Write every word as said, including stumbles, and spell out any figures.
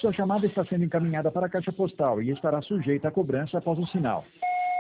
Sua chamada está sendo encaminhada para a caixa postal e estará sujeita a cobrança após o sinal.